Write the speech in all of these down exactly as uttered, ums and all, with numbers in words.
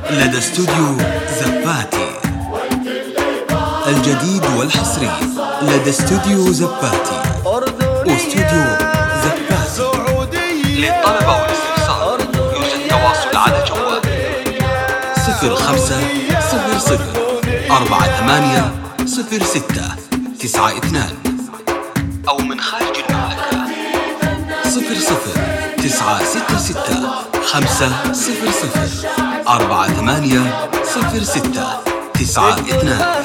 لدى استوديو زباتي. الجديد والحصري لدى استوديو زباتي واستوديو زباتي. للطلبة والاستفسار يوجد تواصل على جوال صفر خمسة صفر صفر أربعة ثمانية صفر ستة تسعة اثنان أو من خارج المملكة صفر صفر تسعة ستة ستة خمسة صفر صفر أربعة ثمانية صفر ستة تسعة اثنان.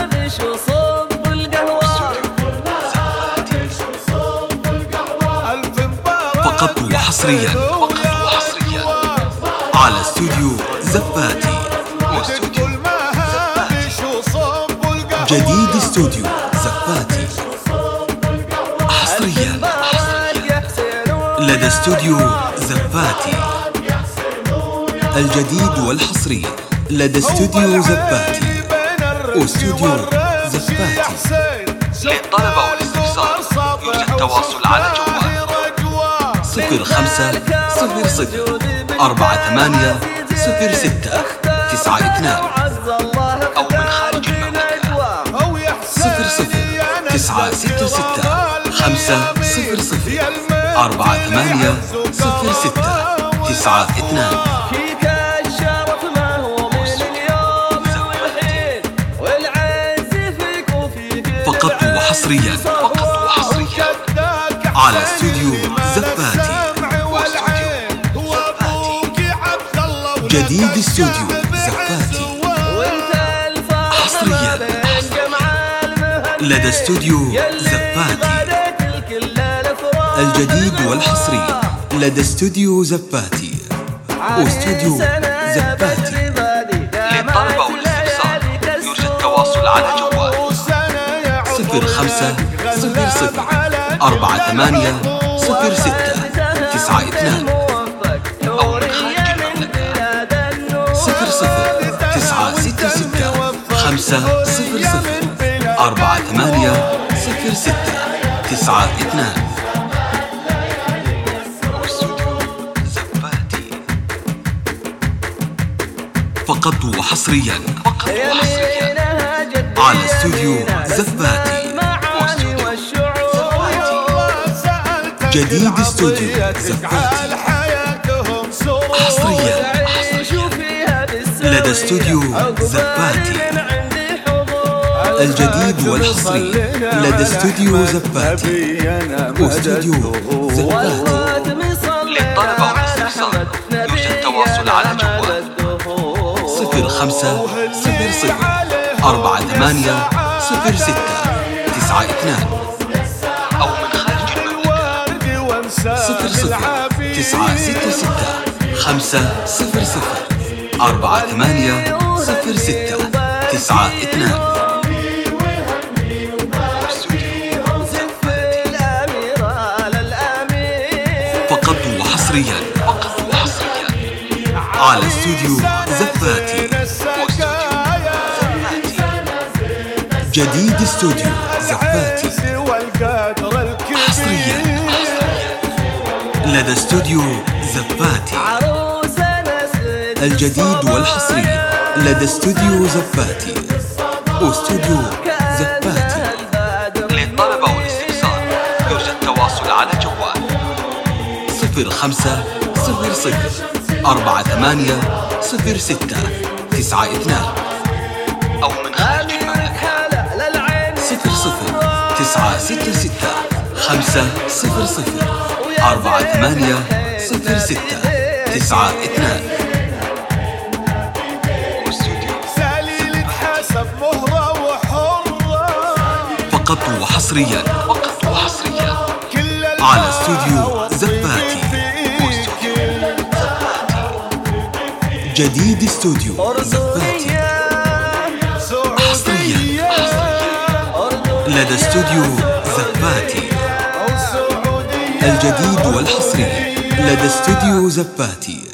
فقط وحصريا فقط وحصريا على استوديو زباتي واستوديو زباتي. جديد استوديو زباتي حصريا حصريا لدى استوديو زباتي. الجديد والحصري لدى استوديو زباتي واستوديو زباتي. للطلبة والاستفسار يوجد تواصل على جوال صفر خمسة صفر صفر أربعة ثمانية صفر ستة تسعة اثنان أو من خارج المملكة صفر صفر تسعة ستة ستة خمسة صفر صفر أربعة ثمانية صفر ستة تسعة اثنان. فقط وحصريا فقط وحصريا على استوديو زباتي واستوديو زباتي. جديد استوديو زباتي حصريا لدى استوديو زباتي. الجديد والحصري لدى استوديو زباتي واستوديو زباتي. للطلبة والاستفسار يوجد تواصل على جوال صفر خمسة صفر صفر أربعة ثمانية صفر ستة تسعة اثنان أو من خارج المملكة صفر صفر تسعة ستة ستة خمسة صفر صفر أربعة ثمانية صفر ستة تسعة اثنان. فقط وحصريا فقط وحصريا على استوديو زباتي واستوديو زباتي. جديد استوديو زباتي حصريا حصريا لدى استوديو زباتي. الجديد والحصري لدى استوديو زباتي واستوديو زباتي. للطلبة والاستفسار يوجد تواصل على جوال صفر خمسة صفر صفر أربعة ثمانية صفر ستة تسعة اثنان أو من خارج المملكة صفر صفر تسعة ستة ستة خمسة صفر صفر أربعة ثمانية صفر ستة تسعة اثنان. فقط وحصريا فقط وحصريا على استوديو زباتي واستوديو زباتي. جديد استوديو زباتي حصريا لدى استوديو زباتي. الجديد والحصري لدى استوديو زباتي واستوديو زباتي. للطلبة والاستفسار يوجد تواصل على جوال صفر خمسة صفر صفر أربعة ثمانية صفر ستة تسعة اثنان أو من خارج المملكة صفر صفر تسعة ستة ستة خمسة صفر صفر أربعة ثمانية صفر ستة تسعة اثنان. فقط وحصريا فقط وحصريا على استوديو زباتي واستوديو زباتي. جديد استوديو زباتي حصريا حصريا لدى استوديو زباتي. الجديد والحصري لدى استوديو زباتي